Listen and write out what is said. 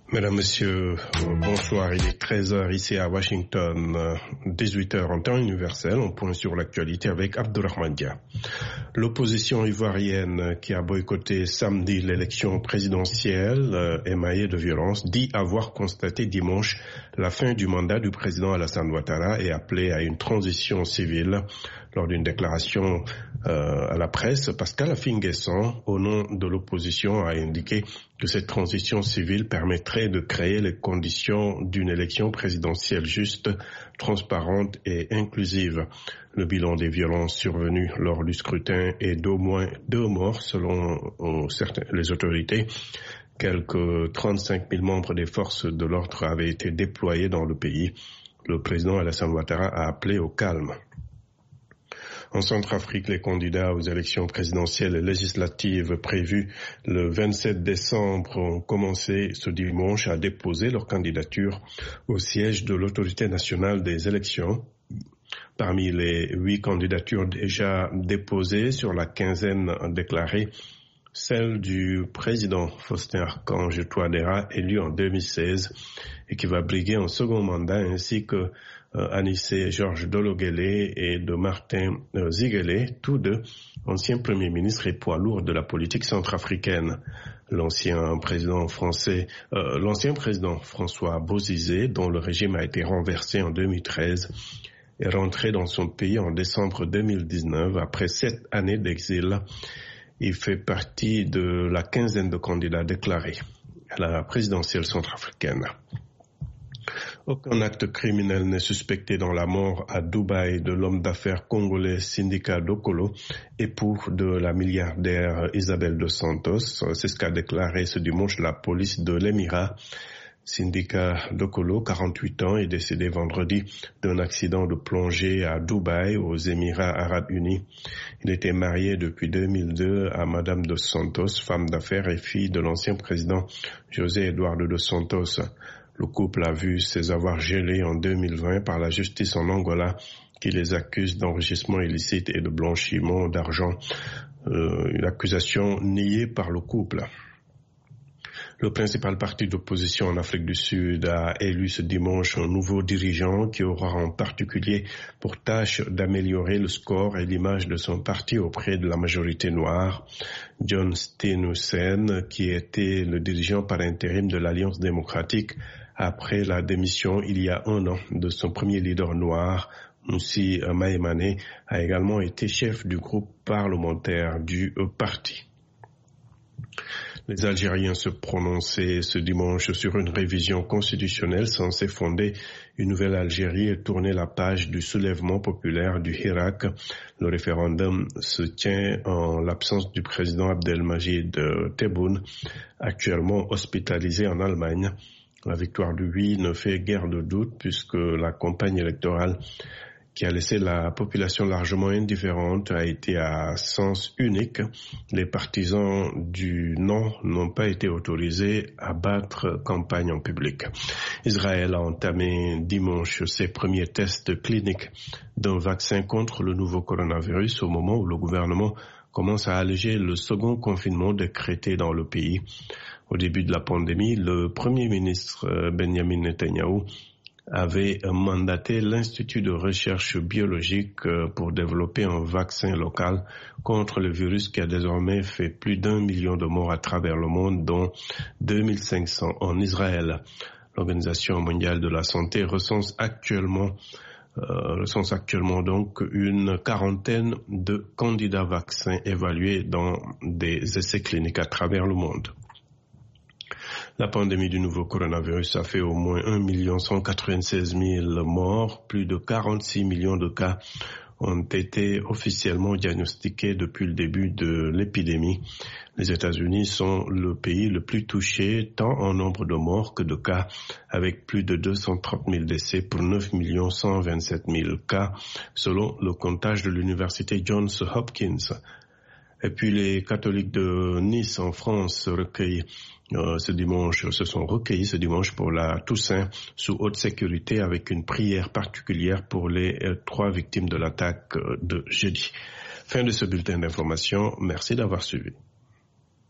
Mesdames, Messieurs, bonsoir. Il est 13h ici à Washington, 18h en temps universel. On point sur l'actualité avec Abdourahmane Dia. L'opposition ivoirienne qui a boycotté samedi l'élection présidentielle émaillée de violence dit avoir constaté dimanche la fin du mandat du président Alassane Ouattara et appelé à une transition civile. Lors d'une déclaration à la presse, Pascal Affi-N'Guessan, au nom de l'opposition, a indiqué que cette transition civile permettrait de créer les conditions d'une élection présidentielle juste, transparente et inclusive. Le bilan des violences survenues lors du scrutin est d'au moins 2 morts selon les autorités. Quelques 35 000 membres des forces de l'ordre avaient été déployés dans le pays. Le président Alassane Ouattara a appelé au calme. En Centrafrique, les candidats aux élections présidentielles et législatives prévues le 27 décembre ont commencé ce dimanche à déposer leur candidature au siège de l'autorité nationale des élections. Parmi les 8 candidatures déjà déposées sur la quinzaine déclarée, celle du président Faustin Archange Touadéra, élu en 2016 et qui va briguer un second mandat, ainsi que Anissé Georges Dologuélé et de Martin Ziguélé, tous deux anciens premiers ministres et poids lourds de la politique centrafricaine. L'ancien président François Bozizé, dont le régime a été renversé en 2013, est rentré dans son pays en décembre 2019 après 7 années d'exil. Il fait partie de la quinzaine de candidats déclarés à la présidentielle centrafricaine. Aucun acte criminel n'est suspecté dans la mort à Dubaï de l'homme d'affaires congolais Sindika Dokolo, époux de la milliardaire Isabel dos Santos. C'est ce qu'a déclaré ce dimanche la police de l'Émirat. Sindika Dokolo, 48 ans, est décédé vendredi d'un accident de plongée à Dubaï, aux Émirats arabes unis. Il était marié depuis 2002 à Madame dos Santos, femme d'affaires et fille de l'ancien président José Eduardo dos Santos. Le couple a vu ses avoirs gelés en 2020 par la justice en Angola, qui les accuse d'enrichissement illicite et de blanchiment d'argent. Une accusation niée par le couple. Le principal parti d'opposition en Afrique du Sud a élu ce dimanche un nouveau dirigeant qui aura en particulier pour tâche d'améliorer le score et l'image de son parti auprès de la majorité noire. John Steenhuisen, qui était le dirigeant par intérim de l'Alliance démocratique après la démission il y a 1 an de son premier leader noir, Moussi Maïmane, a également été chef du groupe parlementaire du parti. Les Algériens se prononçaient ce dimanche sur une révision constitutionnelle censée fonder une nouvelle Algérie et tourner la page du soulèvement populaire du Hirak. Le référendum se tient en l'absence du président Abdelmajid Tebboune, actuellement hospitalisé en Allemagne. La victoire du oui ne fait guère de doute puisque la campagne électorale qui a laissé la population largement indifférente a été à sens unique. Les partisans du non n'ont pas été autorisés à battre campagne en public. Israël a entamé dimanche ses premiers tests cliniques d'un vaccin contre le nouveau coronavirus au moment où le gouvernement commence à alléger le second confinement décrété dans le pays. Au début de la pandémie, le Premier ministre Benjamin Netanyahou avait mandaté l'Institut de recherche biologique pour développer un vaccin local contre le virus qui a désormais fait plus d'1 million de morts à travers le monde, dont 2500 en Israël. L'Organisation mondiale de la santé recense actuellement donc une quarantaine de candidats vaccins évalués dans des essais cliniques à travers le monde. La pandémie du nouveau coronavirus a fait au moins 1 196 000 morts. Plus de 46 millions de cas ont été officiellement diagnostiqués depuis le début de l'épidémie. Les États-Unis sont le pays le plus touché, tant en nombre de morts que de cas, avec plus de 230 000 décès pour 9 127 000 cas, selon le comptage de l'université Johns Hopkins. Et puis les catholiques de Nice en France se sont recueillis ce dimanche pour la Toussaint sous haute sécurité avec une prière particulière pour les 3 victimes de l'attaque de jeudi. Fin de ce bulletin d'information. Merci d'avoir suivi.